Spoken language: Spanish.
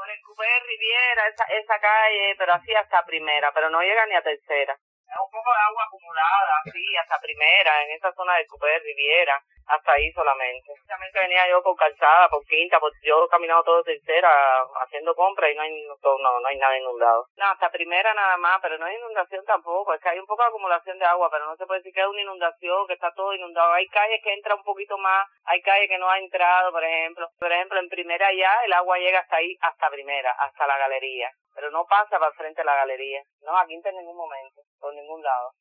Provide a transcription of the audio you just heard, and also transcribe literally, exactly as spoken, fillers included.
por el Cupé de Riviera, esa, esa calle, pero así hasta primera, pero no llega ni a tercera. Es un poco de agua acumulada, así, hasta primera, en esa zona del Cupé de Riviera, hasta ahí solamente. También que venía yo por calzada, por quinta, por, yo he caminado todo tercera haciendo compras y no hay, no, no, no hay nada inundado. No, hasta primera nada más, pero no hay inundación tampoco, es que hay un poco de acumulación de agua, pero no se puede decir que es una inundación, que está todo inundado. Hay calles que entra un poquito más, hay calles que no ha entrado, por ejemplo. Por ejemplo, en primera ya el agua llega hasta ahí, hasta primera, hasta la galería. Pero no pasa para el frente de la galería. No, aquí en ningún momento, por ningún lado.